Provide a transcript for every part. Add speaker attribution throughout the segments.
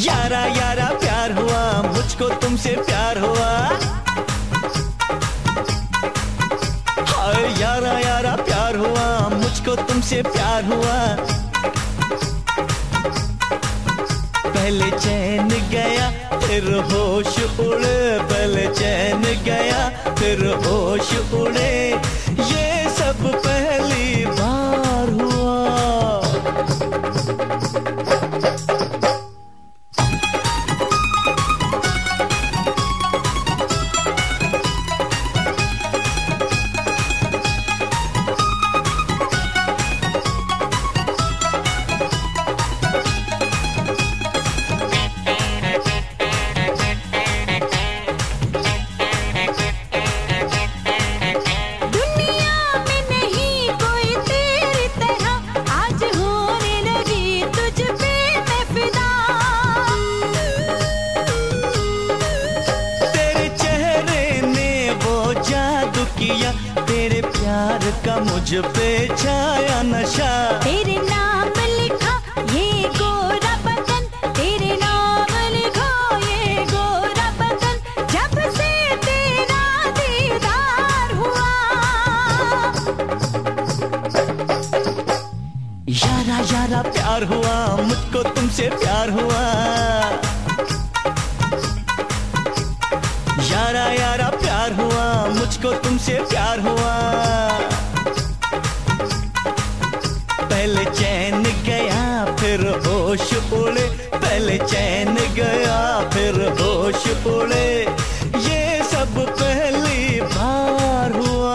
Speaker 1: यारा यारा प्यार हुआ, मुझको तुमसे प्यार हुआ। हाय यारा यारा प्यार हुआ, मुझको तुमसे प्यार हुआ। पहले चैन गया फिर होश उड़े, पहले चैन गया फिर होश उड़े, ये सब पहली बार हुआ। तेरे प्यार का मुझ पे छाया नशा,
Speaker 2: तेरे नाम लिखा ये गोरा बदन, तेरे नाम लिखा ये गोरा बदन, जब से तेरा दीदार हुआ।
Speaker 1: यारा यारा प्यार हुआ, मुझको तुमसे प्यार हुआ। यारा यारा प्यार हुआ, मुझको तुमसे प्यार हुआ। पहले चैन गया फिर होश उड़े, पहले चैन गया फिर होश उड़े, ये सब पहली बार हुआ।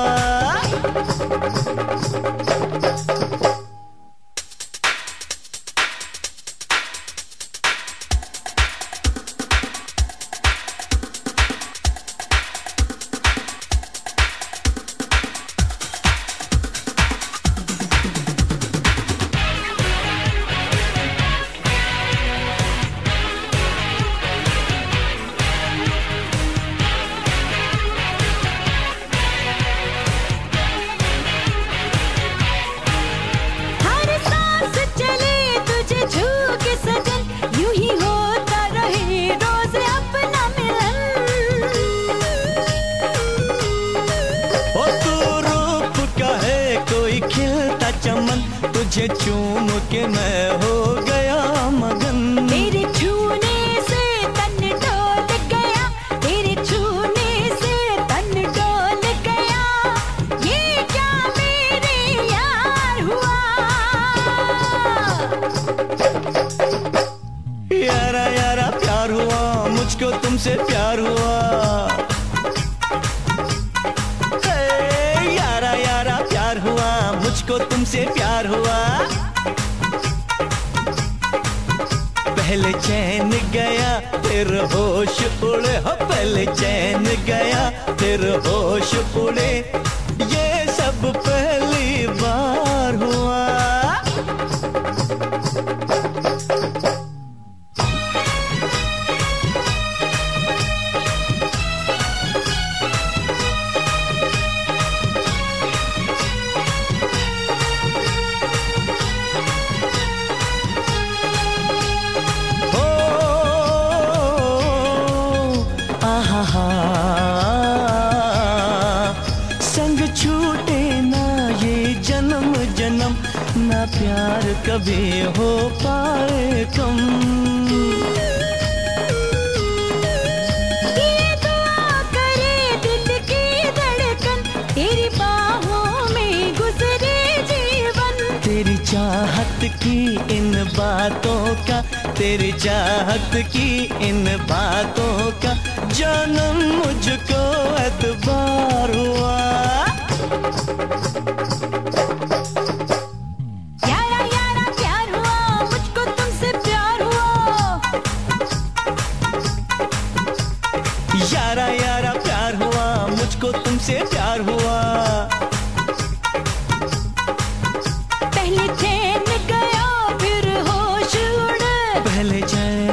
Speaker 1: तुझे चूम के मैं हो गया मगन,
Speaker 2: तेरे छूने से तन डोल गया, तेरे छूने से तन डोल गया, ये क्या मेरे यार हुआ।
Speaker 1: यारा यारा प्यार हुआ, मुझको तुमसे प्यार हुआ। यारा यारा प्यार हुआ, मुझको तुमसे प्यार हुआ। पहले चैन गया फिर होश उड़े, हो पहले चैन गया फिर होश उड़े, ये सब पहली बार हुआ। संग छूटे ना ये जन्म जन्म, ना प्यार कभी हो पाए कम।
Speaker 2: ये दुआ करे दिल की धड़कन, तेरी बाहों में गुजरे जीवन।
Speaker 1: तेरी चाहत की इन बातों का, तेरी चाहत की इन बातों का जन्म मुझको एतबार हुआ।
Speaker 2: यारा यारा प्यार हुआ, मुझको तुमसे प्यार हुआ।
Speaker 1: यारा यारा प्यार हुआ, मुझको तुमसे प्यार हुआ।
Speaker 2: पहले चैन गया फिर होश उड़े,
Speaker 1: पहले चैन